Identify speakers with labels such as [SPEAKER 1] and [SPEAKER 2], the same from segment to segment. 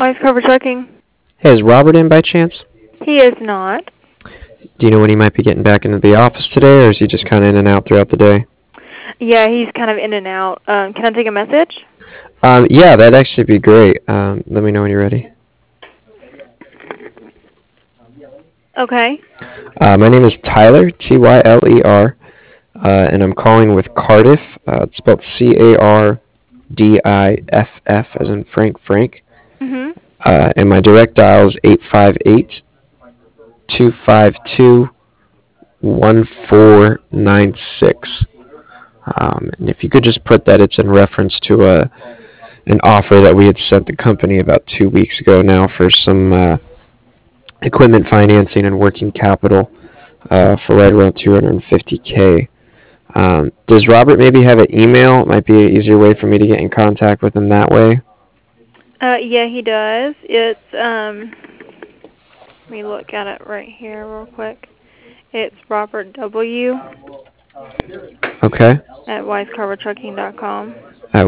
[SPEAKER 1] Wise Cover Trucking.
[SPEAKER 2] Hey, is Robert in by chance?
[SPEAKER 1] He is not.
[SPEAKER 2] Do you know when he might be getting back into the office today, or is he just kind of in and out throughout the day?
[SPEAKER 1] Yeah, he's kind of in and out. Can I take a message?
[SPEAKER 2] Yeah, that'd actually be great. Let me know when you're ready.
[SPEAKER 1] Okay.
[SPEAKER 2] My name is Tyler, Tyler, and I'm calling with Cardiff. It's spelled Cardiff, as in Frank.
[SPEAKER 1] Mhm.
[SPEAKER 2] And my direct dial is 858-252-1496. And if you could just put that it's in reference to an offer that we had sent the company about 2 weeks ago now for some equipment financing and working capital for right around 250K. Does Robert maybe have an email? It might be an easier way for me to get in contact with him that way.
[SPEAKER 1] Yeah, he does. It's let me look at it right here real quick. It's Robert W.
[SPEAKER 2] Okay.
[SPEAKER 1] at wisecarvertrucking.com.
[SPEAKER 2] At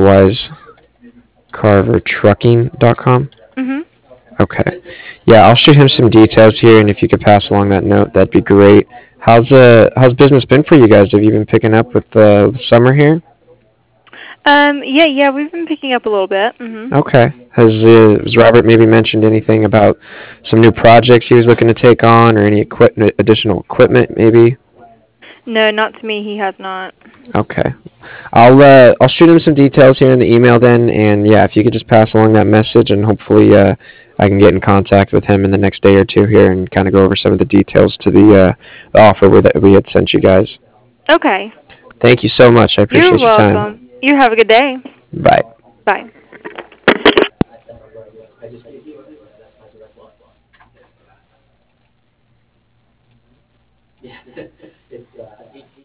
[SPEAKER 2] wisecarvertrucking.com.
[SPEAKER 1] Mhm.
[SPEAKER 2] Okay. Yeah, I'll shoot him some details here, and if you could pass along that note, that'd be great. How's business been for you guys? Have you been picking up with the summer here?
[SPEAKER 1] Yeah, we've been picking up a little bit. Mhm.
[SPEAKER 2] Okay. Has Robert maybe mentioned anything about some new projects he was looking to take on, or any additional equipment maybe?
[SPEAKER 1] No, not to me. He has not.
[SPEAKER 2] Okay. I'll shoot him some details here in the email then, and yeah, if you could just pass along that message, and hopefully I can get in contact with him in the next day or two here and kind of go over some of the details to the offer that we had sent you guys.
[SPEAKER 1] Okay.
[SPEAKER 2] Thank you so much. I
[SPEAKER 1] You're
[SPEAKER 2] appreciate your time.
[SPEAKER 1] welcome. You have a good day.
[SPEAKER 2] Bye.
[SPEAKER 1] Bye.